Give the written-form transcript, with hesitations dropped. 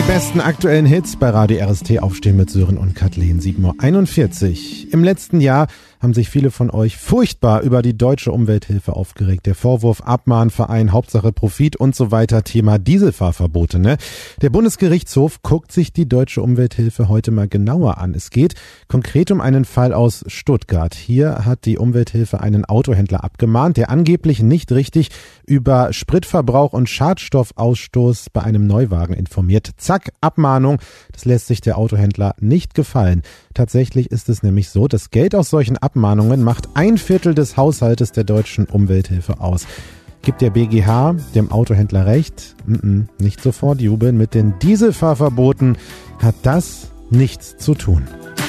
besten aktuellen Hits bei Radio RST aufstehen mit Sören und Kathleen, 7:41 Uhr. Im letzten Jahr haben sich viele von euch furchtbar über die deutsche Umwelthilfe aufgeregt. Der Vorwurf Abmahnverein, Hauptsache Profit und so weiter, Thema Dieselfahrverbote, ne? Der Bundesgerichtshof guckt sich die deutsche Umwelthilfe heute mal genauer an. Es geht konkret um einen Fall aus Stuttgart. Hier hat die Umwelthilfe einen Autohändler abgemahnt, der angeblich nicht richtig über Spritverbrauch und Schadstoffausstoß bei einem Neuwagen informiert. Zack, Abmahnung. Das lässt sich der Autohändler nicht gefallen. Tatsächlich ist es nämlich so, das Geld aus solchen Abmahnungen macht 1/4 des Haushaltes der deutschen Umwelthilfe aus. Gibt der BGH dem Autohändler recht? Nicht sofort jubeln. Mit den Dieselfahrverboten hat das nichts zu tun.